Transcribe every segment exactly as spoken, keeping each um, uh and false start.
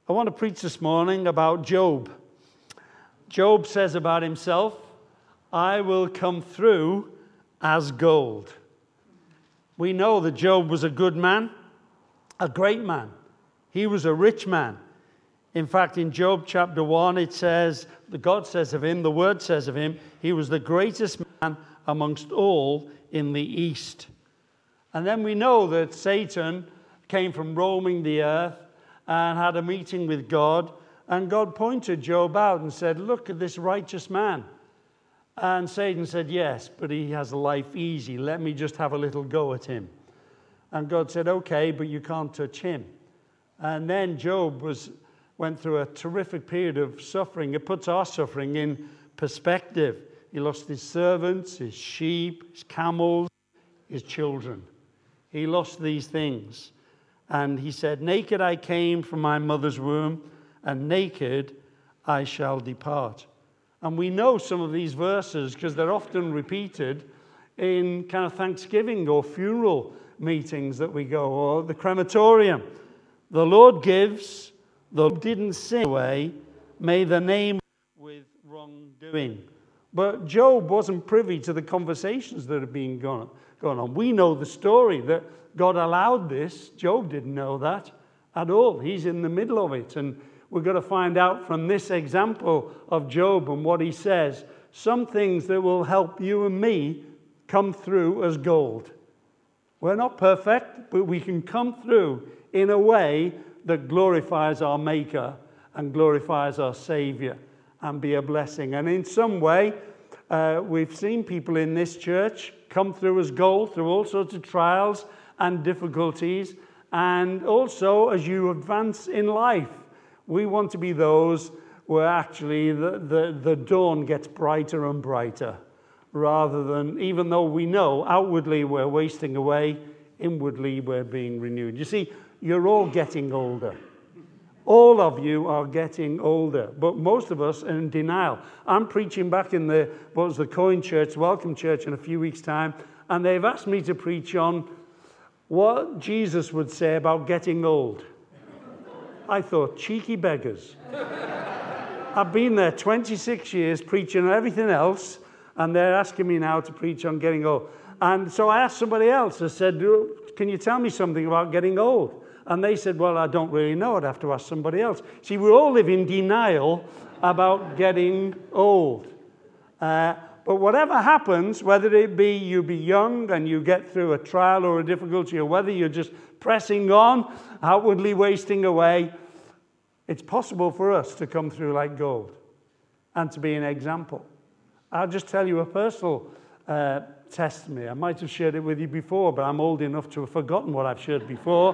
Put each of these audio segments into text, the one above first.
I want to preach this morning about Job. Job says about himself, I will come through as gold. We know that Job was a good man, a great man. He was a rich man. In fact, in Job chapter one, it says, the God says of him, the word says of him, he was the greatest man amongst all in the east. And then we know that Satan came from roaming the earth and had a meeting with God. And God pointed Job out and said, look at this righteous man. And Satan said, yes, but he has life easy. Let me just have a little go at him. And God said, okay, but you can't touch him. And then Job was went through a terrific period of suffering. It puts our suffering in perspective. He lost his servants, his sheep, his camels, his children. He lost these things. And he said, naked I came from my mother's womb, and naked I shall depart. And we know some of these verses because they're often repeated in kind of Thanksgiving or funeral meetings that we go, or the crematorium. The Lord gives, the Lord didn't sin away, may the name with wrongdoing. But Job wasn't privy to the conversations that have been going on. We know the story that God allowed this. Job didn't know that at all. He's in the middle of it. And we're going to find out from this example of Job and what he says, some things that will help you and me come through as gold. We're not perfect, but we can come through in a way that glorifies our Maker and glorifies our Savior and be a blessing. And in some way, uh, we've seen people in this church come through as gold through all sorts of trials and difficulties. And also, as you advance in life, we want to be those where actually the, the, the dawn gets brighter and brighter, rather than, even though we know outwardly we're wasting away, inwardly we're being renewed. You see, you're all getting older. All of you are getting older, but most of us are in denial. I'm preaching back in the, what was the Coin Church, Welcome Church, in a few weeks' time, and they've asked me to preach on what Jesus would say about getting old. I thought, cheeky beggars. I've been there twenty-six years preaching on everything else, and they're asking me now to preach on getting old. And so I asked somebody else, I said, can you tell me something about getting old? And they said, well, I don't really know. I'd have to ask somebody else. See, we all live in denial about getting old. Uh, but whatever happens, whether it be you be young and you get through a trial or a difficulty, or whether you're just pressing on, outwardly wasting away, it's possible for us to come through like gold and to be an example. I'll just tell you a personal uh, testimony. I might have shared it with you before, but I'm old enough to have forgotten what I've shared before.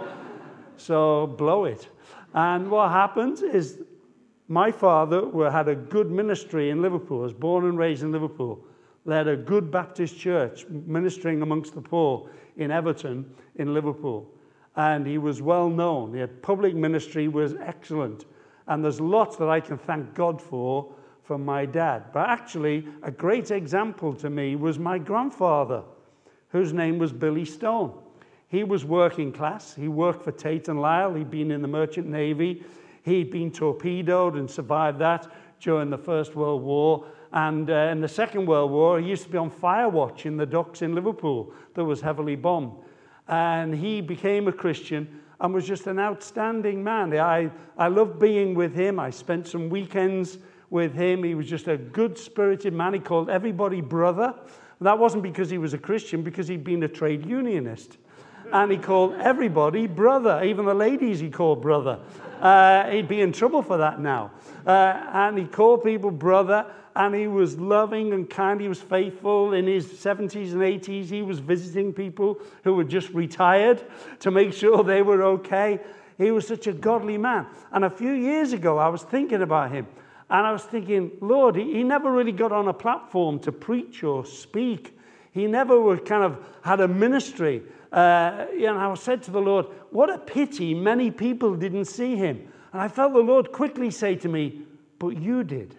So blow it. And what happened is my father had a good ministry in Liverpool, was born and raised in Liverpool, led a good Baptist church ministering amongst the poor in Everton in Liverpool. And he was well known. He had public ministry, was excellent. And there's lots that I can thank God for from my dad. But actually, a great example to me was my grandfather, whose name was Billy Stone. He was working class. He worked for Tate and Lyle. He'd been in the Merchant Navy. He'd been torpedoed and survived that during the First World War. And uh, in the Second World War, he used to be on fire watch in the docks in Liverpool that was heavily bombed. And he became a Christian and was just an outstanding man. I, I loved being with him. I spent some weekends with him. He was just a good-spirited man. He called everybody brother. That wasn't because he was a Christian, because he'd been a trade unionist. And he called everybody brother, even the ladies he called brother. Uh, he'd be in trouble for that now. Uh, and he called people brother, and he was loving and kind. He was faithful. In his seventies and eighties, he was visiting people who were just retired to make sure they were okay. He was such a godly man. And a few years ago, I was thinking about him, and I was thinking, Lord, he, he never really got on a platform to preach or speak. He never were kind of had a ministry. Uh, and I said to the Lord, what a pity many people didn't see him. And I felt the Lord quickly say to me, but you did.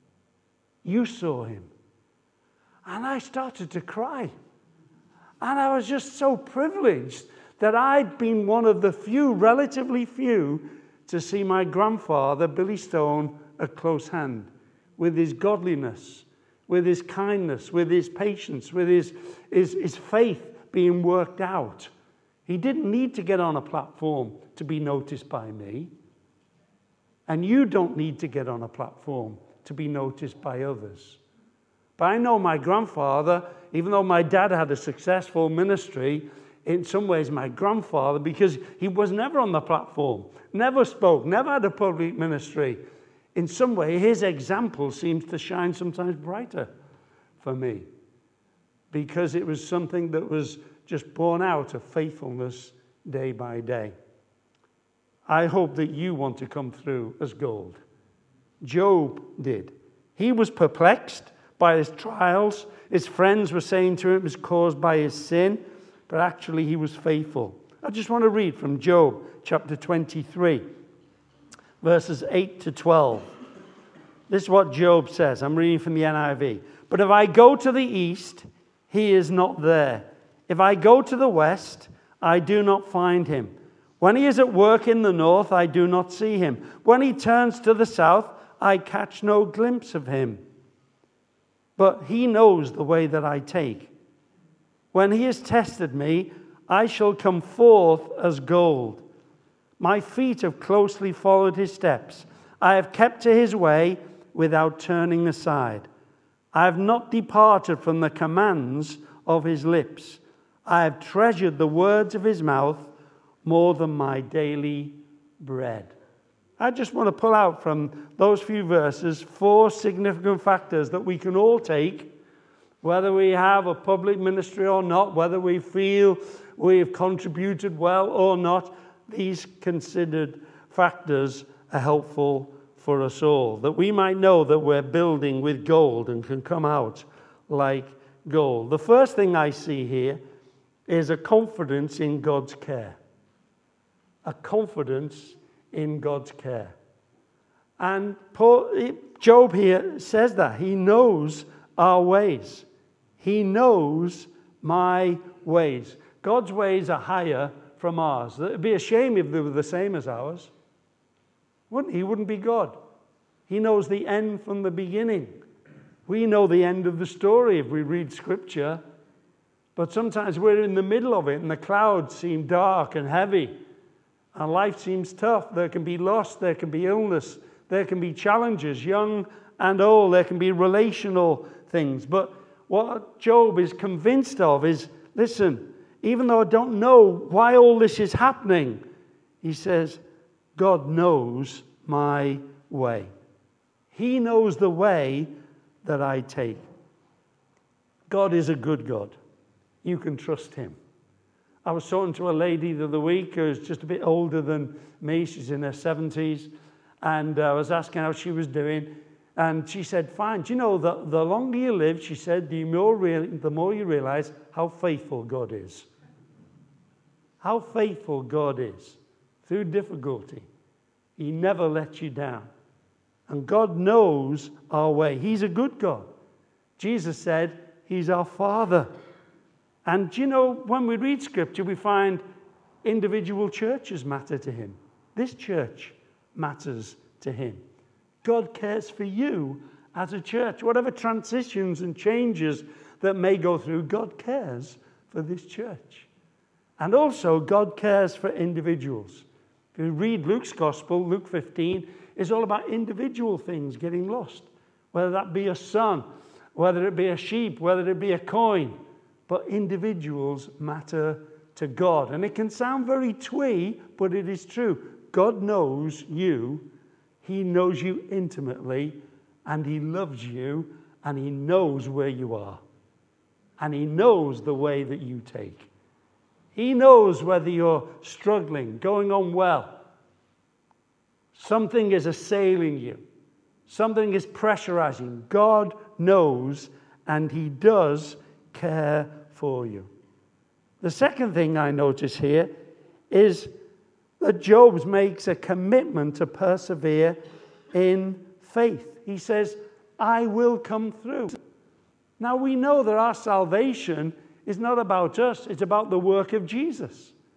You saw him. And I started to cry. And I was just so privileged that I'd been one of the few, relatively few, to see my grandfather, Billy Stone, at close hand, with his godliness, with his kindness, with his patience, with his, his, his faith being worked out. He didn't need to get on a platform to be noticed by me. And you don't need to get on a platform to be noticed by others. But I know my grandfather, even though my dad had a successful ministry, in some ways my grandfather, because he was never on the platform, never spoke, never had a public ministry, in some way his example seems to shine sometimes brighter for me, because it was something that was just born out of faithfulness day by day. I hope that you want to come through as gold. Job did. He was perplexed by his trials. His friends were saying to him it was caused by his sin, but actually he was faithful. I just want to read from Job chapter twenty-three, verses eight to twelve. This is what Job says. I'm reading from the N I V. But if I go to the east, he is not there. If I go to the west, I do not find him. When he is at work in the north, I do not see him. When he turns to the south, I catch no glimpse of him. But he knows the way that I take. When he has tested me, I shall come forth as gold. My feet have closely followed his steps. I have kept to his way without turning aside. I have not departed from the commands of his lips. I have treasured the words of his mouth more than my daily bread. I just want to pull out from those few verses four significant factors that we can all take, whether we have a public ministry or not, whether we feel we have contributed well or not. These considered factors are helpful for us all, that we might know that we're building with gold and can come out like gold. The first thing I see here is a confidence in God's care. A confidence in God's care. And Paul, Job here says that. He knows our ways. He knows my ways. God's ways are higher from ours. It would be a shame if they were the same as ours. Wouldn't he? He wouldn't be God. He knows the end from the beginning. We know the end of the story if we read Scripture. But sometimes we're in the middle of it and the clouds seem dark and heavy. And life seems tough. There can be loss. There can be illness. There can be challenges, young and old. There can be relational things. But what Job is convinced of is, listen, even though I don't know why all this is happening, he says, God knows my way. He knows the way that I take. God is a good God. You can trust him. I was talking to a lady the other week who's just a bit older than me. She's in her seventies. And I was asking how she was doing. And she said, fine. Do you know, the, the longer you live, she said, the more, real, the more you realize how faithful God is. How faithful God is. Through difficulty. He never lets you down. And God knows our way. He's a good God. Jesus said, he's our Father. And do you know, when we read Scripture, we find individual churches matter to him. This church matters to him. God cares for you as a church. Whatever transitions and changes that may go through, God cares for this church. And also, God cares for individuals. If you read Luke's Gospel, Luke fifteen, is all about individual things getting lost. Whether that be a son, whether it be a sheep, whether it be a coin. But individuals matter to God. And it can sound very twee, but it is true. God knows you. He knows you intimately. And he loves you. And he knows where you are. And he knows the way that you take. He knows whether you're struggling, going on well. Something is assailing you. Something is pressurizing. God knows, and he does care for you. The second thing I notice here is that Job makes a commitment to persevere in faith. He says, I will come through. Now we know that our salvation is not about us. It's about the work of Jesus.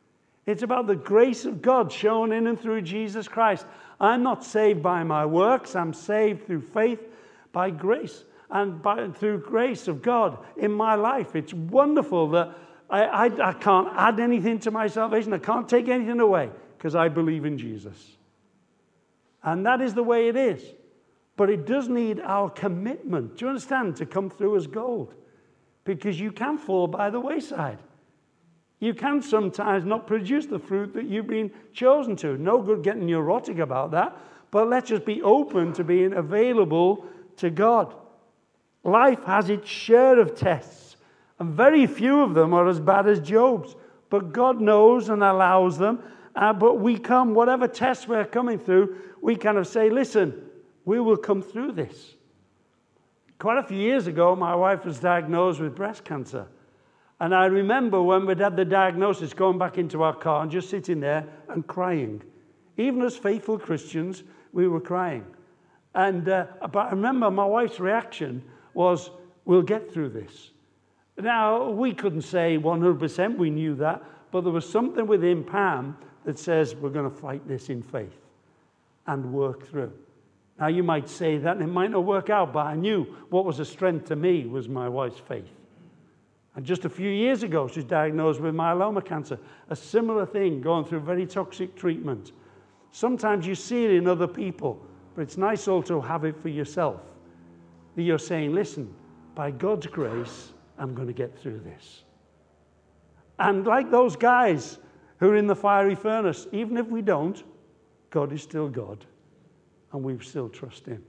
It's about the grace of God shown in and through Jesus Christ. I'm not saved by my works. I'm saved through faith by grace and by, through grace of God in my life. It's wonderful that I, I, I can't add anything to my salvation. I can't take anything away because I believe in Jesus. And that is the way it is. But it does need our commitment, do you understand, to come through as gold. Because you can fall by the wayside. You can sometimes not produce the fruit that you've been chosen to. No good getting neurotic about that, but let's just be open to being available to God. Life has its share of tests, and very few of them are as bad as Job's. But God knows and allows them. Uh, but we come, whatever tests we're coming through, we kind of say, listen, we will come through this. Quite a few years ago, my wife was diagnosed with breast cancer. And I remember when we'd had the diagnosis, going back into our car and just sitting there and crying. Even as faithful Christians, we were crying. And uh, but I remember my wife's reaction was, we'll get through this. Now, we couldn't say one hundred percent we knew that, but there was something within Pam that says we're going to fight this in faith and work through. Now, you might say that and it might not work out, but I knew what was a strength to me was my wife's faith. And just a few years ago, she was diagnosed with myeloma cancer. A similar thing, going through very toxic treatment. Sometimes you see it in other people, but it's nice also to have it for yourself. That you're saying, listen, by God's grace, I'm going to get through this. And like those guys who are in the fiery furnace, even if we don't, God is still God, and we still trust him.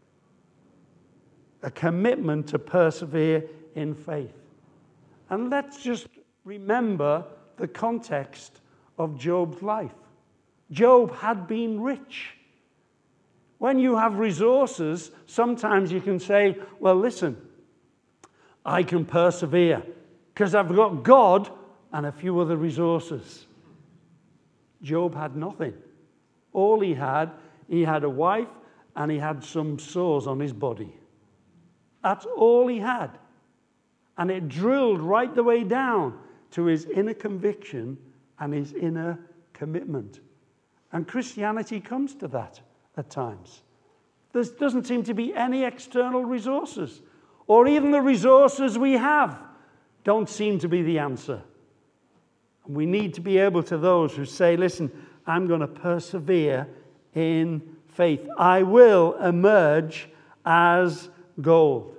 A commitment to persevere in faith. And let's just remember the context of Job's life. Job had been rich. When you have resources, sometimes you can say, well, listen, I can persevere because I've got God and a few other resources. Job had nothing. All he had, he had a wife and he had some sores on his body. That's all he had. And it drilled right the way down to his inner conviction and his inner commitment. And Christianity comes to that at times. There doesn't seem to be any external resources, or even the resources we have don't seem to be the answer. And we need to be able to those who say, listen, I'm going to persevere in faith. I will emerge as gold.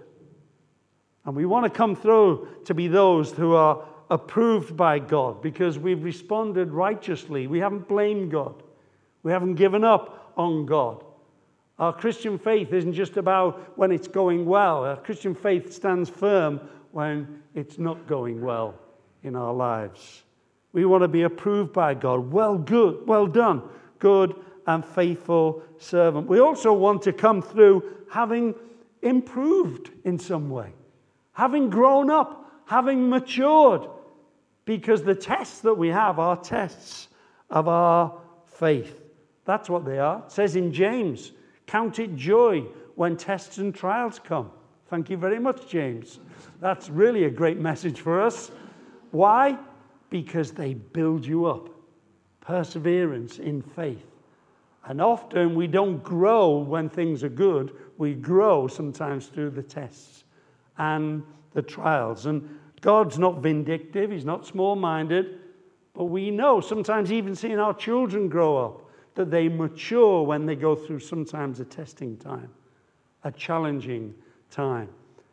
And we want to come through to be those who are approved by God because we've responded righteously. We haven't blamed God. We haven't given up on God. Our Christian faith isn't just about when it's going well. Our Christian faith stands firm when it's not going well in our lives. We want to be approved by God. Well, good, well done, good and faithful servant. We also want to come through having improved in some way. Having grown up, having matured, because the tests that we have are tests of our faith. That's what they are. It says in James, count it joy when tests and trials come. Thank you very much, James. That's really a great message for us. Why? Because they build you up. Perseverance in faith. And often we don't grow when things are good. We grow sometimes through the tests and the trials. And God's not vindictive. He's not small-minded. But we know, sometimes even seeing our children grow up, that they mature when they go through sometimes a testing time, a challenging time.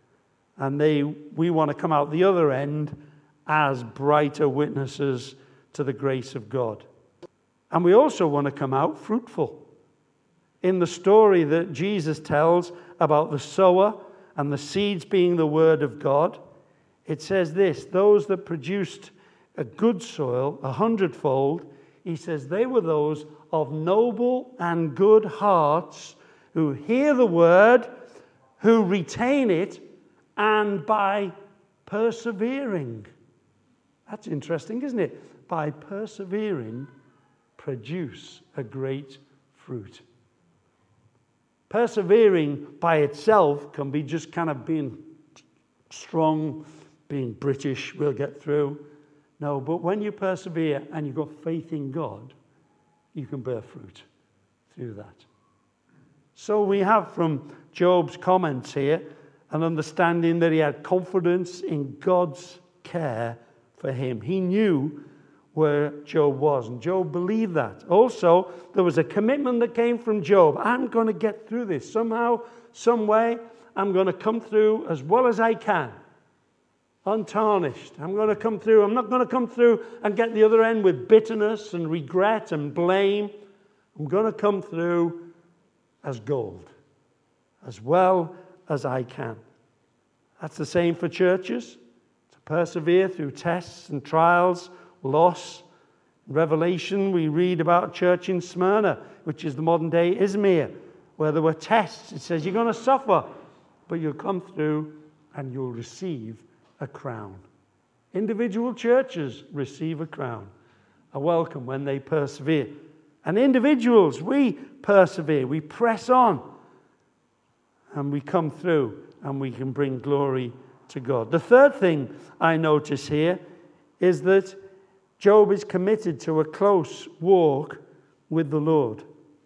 And they, we want to come out the other end as brighter witnesses to the grace of God. And we also want to come out fruitful. In the story that Jesus tells about the sower and the seeds being the word of God, it says this, those that produced a good soil, a hundredfold, he says they were those of noble and good hearts who hear the word, who retain it, and by persevering. That's interesting, isn't it? By persevering, produce a great fruit. Persevering by itself can be just kind of being strong, being British, we'll get through. No, but when you persevere and you've got faith in God, you can bear fruit through that. So we have from Job's comments here an understanding that he had confidence in God's care for him. He knew where Job was, and Job believed that. Also, there was a commitment that came from Job. I'm going to get through this. Somehow, some way, I'm going to come through as well as I can. Untarnished. I'm going to come through. I'm not going to come through and get the other end with bitterness and regret and blame. I'm going to come through as gold, as well as I can. That's the same for churches. To persevere through tests and trials, loss. In Revelation, we read about a church in Smyrna, which is the modern day Izmir, where there were tests. It says you're going to suffer, but you'll come through and you'll receive a crown. Individual churches receive a crown, a welcome when they persevere. And individuals, we persevere, we press on, and we come through, and we can bring glory to God. The third thing I notice here is that Job is committed to a close walk with the Lord.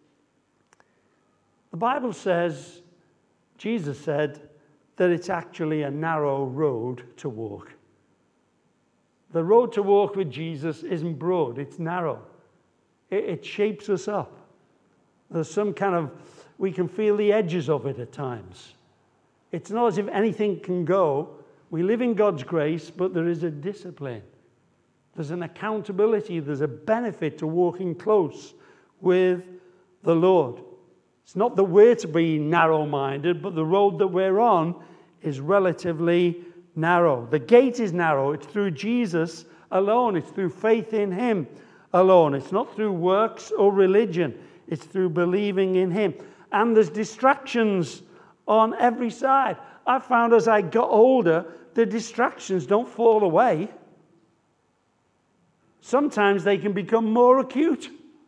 The Bible says, Jesus said, that it's actually a narrow road to walk. The road to walk with Jesus isn't broad, it's narrow. It, it shapes us up. There's some kind of, we can feel the edges of it at times. It's not as if anything can go. We live in God's grace, but there is a discipline. There's an accountability. There's a benefit to walking close with the Lord. It's not that we're to be narrow-minded, but the road that we're on is relatively narrow. The gate is narrow. It's through Jesus alone. It's through faith in him alone. It's not through works or religion. It's through believing in him. And there's distractions on every side. I found as I got older, the distractions don't fall away. Sometimes they can become more acute.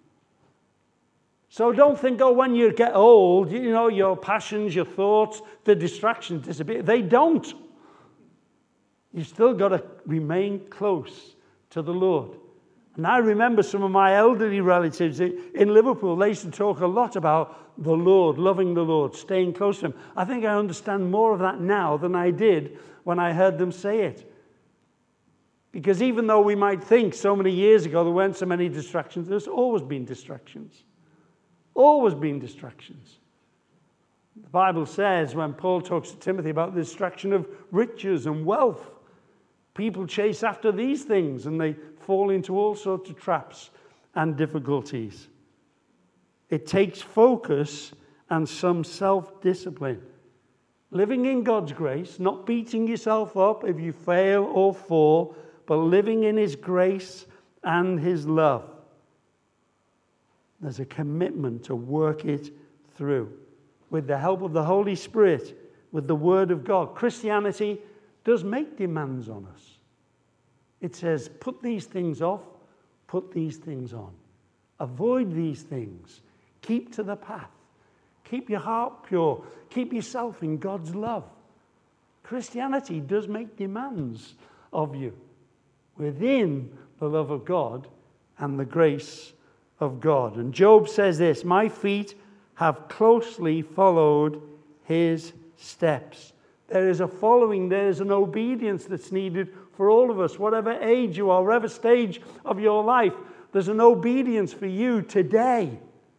So don't think, oh, when you get old, you know, your passions, your thoughts, the distractions disappear. They don't. You've still got to remain close to the Lord. And I remember some of my elderly relatives in Liverpool, they used to talk a lot about the Lord, loving the Lord, staying close to him. I think I understand more of that now than I did when I heard them say it. Because even though we might think so many years ago there weren't so many distractions, there's always been distractions. Always been distractions. The Bible says when Paul talks to Timothy about the distraction of riches and wealth, people chase after these things and they fall into all sorts of traps and difficulties. It takes focus and some self-discipline. Living in God's grace, not beating yourself up if you fail or fall, but living in his grace and his love. There's a commitment to work it through with the help of the Holy Spirit, with the Word of God. Christianity does make demands on us. It says, put these things off, put these things on. Avoid these things. Keep to the path. Keep your heart pure. Keep yourself in God's love. Christianity does make demands of you within the love of God and the grace of God. And Job says this, my feet have closely followed his steps. There is a following, there is an obedience that's needed for all of us, whatever age you are, whatever stage of your life, there's an obedience for you today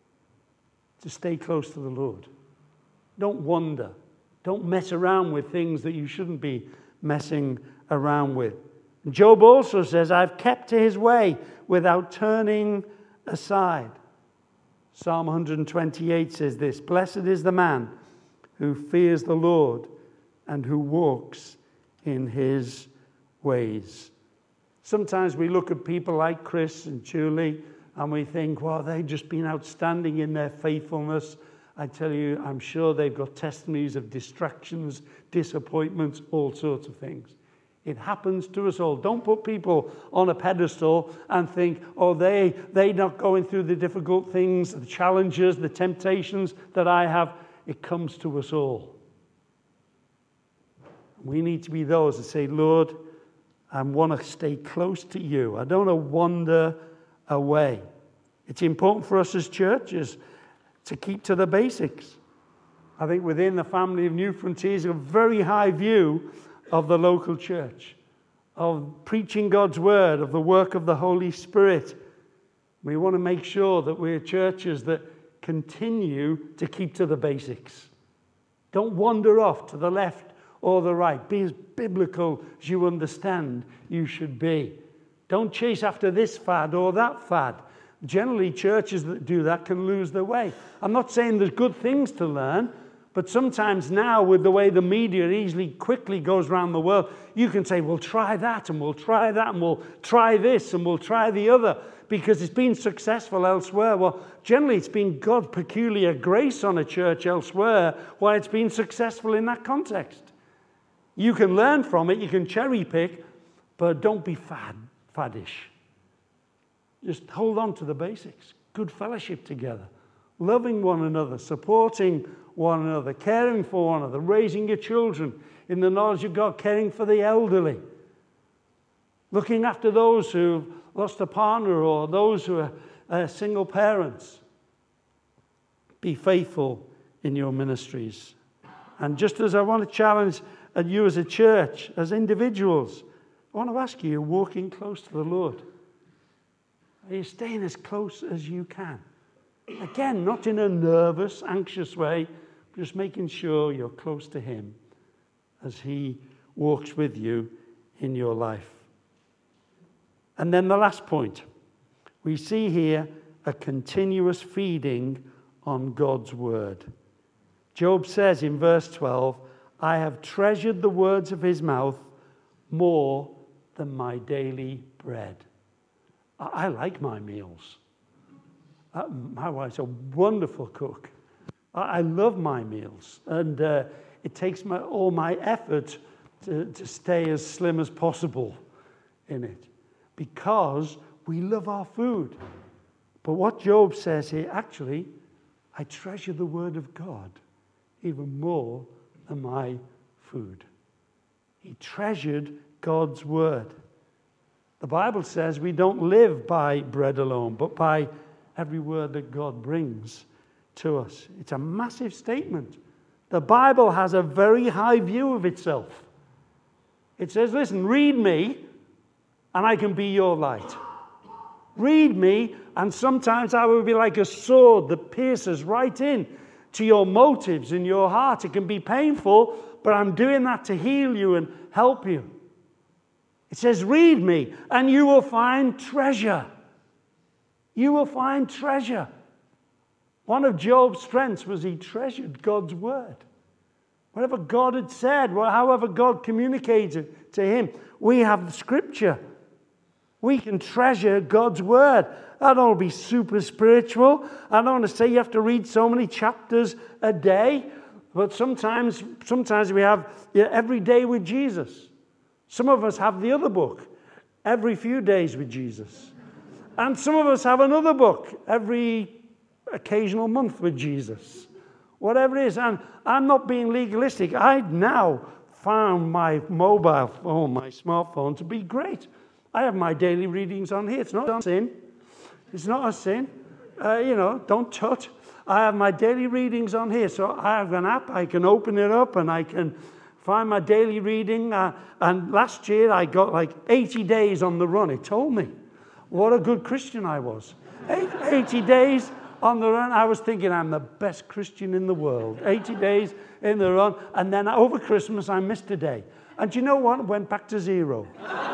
to stay close to the Lord. Don't wander. Don't mess around with things that you shouldn't be messing around with. Job also says, I've kept to his way without turning aside. Psalm one twenty-eight says this, blessed is the man who fears the Lord and who walks in his ways. Sometimes we look at people like Chris and Julie and we think, well, they've just been outstanding in their faithfulness. I tell you, I'm sure they've got testimonies of distractions, disappointments, all sorts of things. It happens to us all. Don't put people on a pedestal and think, oh, they, they're not going through the difficult things, the challenges, the temptations that I have. It comes to us all. We need to be those that say, Lord, I want to stay close to you. I don't want to wander away. It's important for us as churches to keep to the basics. I think within the family of New Frontiers, a very high view of the local church, of preaching God's word, of the work of the Holy Spirit. We want to make sure that we're churches that continue to keep to the basics. Don't wander off to the left or the right. Be as biblical as you understand you should be. Don't chase after this fad or that fad. Generally, churches that do that can lose their way. I'm not saying there's good things to learn, but sometimes now with the way the media easily, quickly goes around the world, you can say, we'll try that, and we'll try that, and we'll try this, and we'll try the other, because it's been successful elsewhere. Well, generally it's been God's peculiar grace on a church elsewhere why it's been successful in that context. You can learn from it, you can cherry pick, but don't be fad, faddish. Just hold on to the basics. Good fellowship together. Loving one another, supporting one another, caring for one another, raising your children in the knowledge of God, caring for the elderly, looking after those who've lost a partner or those who are uh, single parents. Be faithful in your ministries. And just as I want to challenge you as a church, as individuals, I want to ask you, you're walking close to the Lord. Are you staying as close as you can? Again, not in a nervous, anxious way, just making sure you're close to Him as He walks with you in your life. And then the last point. We see here a continuous feeding on God's word. Job says in verse twelve, I have treasured the words of His mouth more than my daily bread. I, I like my meals. Uh, my wife's a wonderful cook. I, I love my meals. And uh, it takes my, all my effort to, to stay as slim as possible in it. Because we love our food. But what Job says here, actually, I treasure the word of God even more than my food. He treasured God's word. The Bible says we don't live by bread alone, but by every word that God brings to us. It's a massive statement. The Bible has a very high view of itself. It says, listen, read me, and I can be your light. Read me, and sometimes I will be like a sword that pierces right in to your motives in your heart. It can be painful, but I'm doing that to heal you and help you. It says, read me, and you will find treasure. You will find treasure. One of Job's strengths was he treasured God's word. Whatever God had said, however God communicated to him, we have the scripture. We can treasure God's word. I don't want to be super spiritual. I don't want to say you have to read so many chapters a day. But sometimes, sometimes we have yeah, every day with Jesus. Some of us have the other book, every few days with Jesus. And some of us have another book, every occasional month with Jesus. Whatever it is. And I'm not being legalistic. I now found my mobile phone, my smartphone, to be great. I have my daily readings on here. It's not a sin. It's not a sin. Uh, you know, don't touch. I have my daily readings on here. So I have an app. I can open it up and I can find my daily reading. Uh, and last year I got like eighty days on the run. It told me what a good Christian I was. eighty days on the run. I was thinking I'm the best Christian in the world. eighty days in the run. And then over Christmas I missed a day. And do you know what? Went back to zero.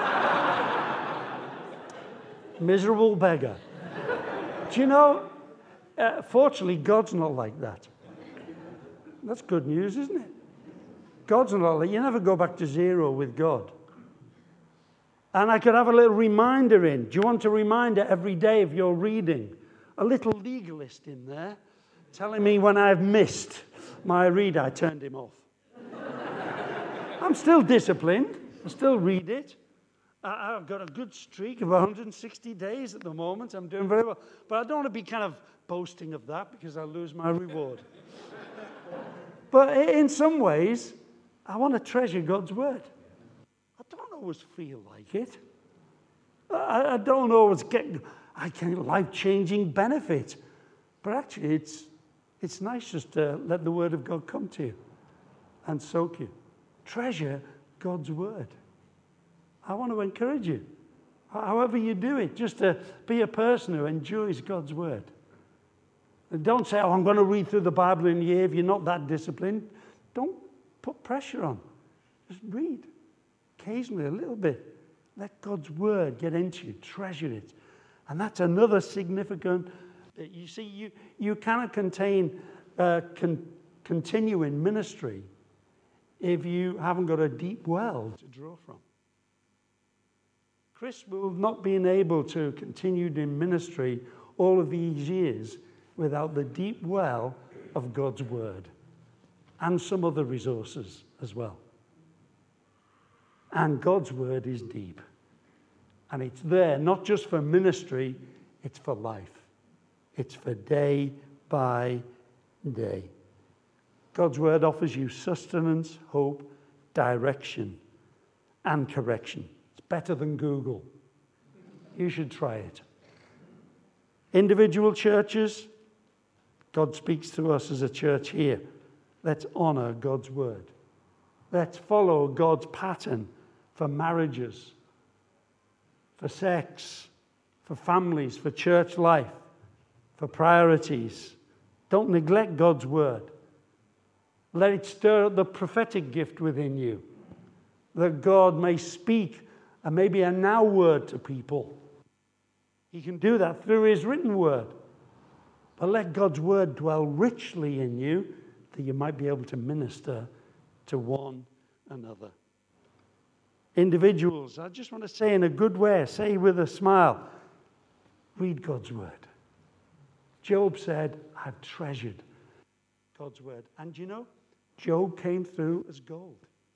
Miserable beggar. Do you know, uh, fortunately, God's not like that. That's good news, isn't it? God's not like that. You never go back to zero with God. And I could have a little reminder in. Do you want a reminder every day of your reading? A little legalist in there telling me when I've missed my read, I turned him off. I'm still disciplined. I still read it. I've got a good streak of one hundred sixty days at the moment. I'm doing very well. But I don't want to be kind of boasting of that because I'll lose my reward. But in some ways, I want to treasure God's word. I don't know always feel like it. I, I don't always get I can life-changing benefit. But actually, it's, it's nice just to let the Word of God come to you and soak you. Treasure God's Word. I want to encourage you, however you do it, just to be a person who enjoys God's Word. And don't say, oh, I'm going to read through the Bible in a year if you're not that disciplined. Don't put pressure on. Just read. Occasionally, a little bit. Let God's Word get into you. Treasure it. And that's another significant... You see, you, you cannot contain, uh, con, continue in ministry if you haven't got a deep well to draw from. Chris will not be able to continue in ministry all of these years without the deep well of God's Word and some other resources as well. And God's Word is deep. And it's there not just for ministry, it's for life. It's for day by day. God's Word offers you sustenance, hope, direction, and correction. It's better than Google. You should try it. Individual churches, God speaks to us as a church here. Let's honor God's Word. Let's follow God's pattern for marriages, for sex, for families, for church life, for priorities. Don't neglect God's Word. Let it stir up the prophetic gift within you, that God may speak and maybe a now word to people. He can do that through His written Word. But let God's Word dwell richly in you, that you might be able to minister to one another. Individuals, I just want to say in a good way, say with a smile, read God's Word. Job said, I've treasured God's Word. And you know, Job came through as gold.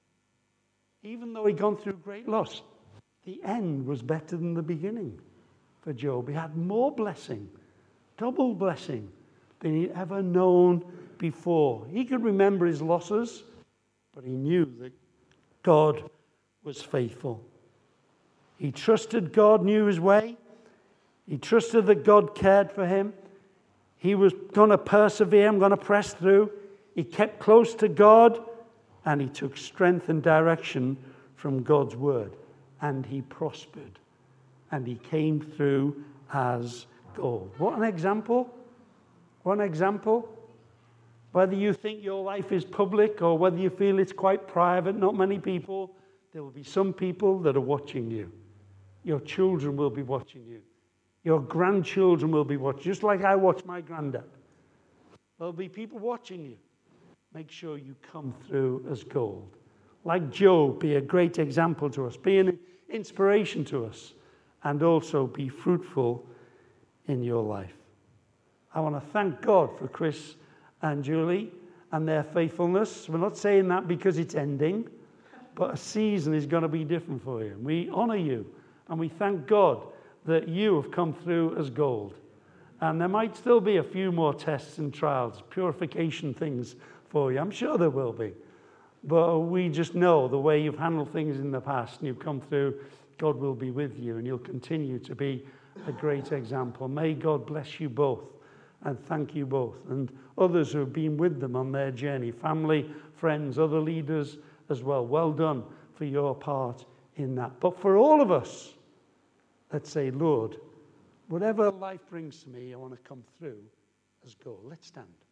Even though he'd gone through great loss, the end was better than the beginning for Job. He had more blessing, double blessing, than he'd ever known before. He could remember his losses, but he knew that God was faithful. He trusted God, knew his way. He trusted that God cared for him. He was going to persevere, I'm going to press through. He kept close to God, and he took strength and direction from God's Word. And he prospered. And he came through as gold. What an example. What an example. Whether you think your life is public or whether you feel it's quite private, not many people, there will be some people that are watching you. Your children will be watching you. Your grandchildren will be watching, just like I watch my granddad. There'll be people watching you. Make sure you come through as gold. Like Job, be a great example to us. Be an inspiration to us. And also be fruitful in your life. I want to thank God for Chris and Julie and their faithfulness. We're not saying that because it's ending, but a season is going to be different for you. We honor you, and we thank God that you have come through as gold. And there might still be a few more tests and trials, purification things for you. I'm sure there will be. But we just know the way you've handled things in the past and you've come through, God will be with you and you'll continue to be a great example. May God bless you both and thank you both. And others who have been with them on their journey, family, friends, other leaders as well. Well done for your part in that. But for all of us, let's say, Lord, whatever life brings to me, I want to come through as gold. Let's stand.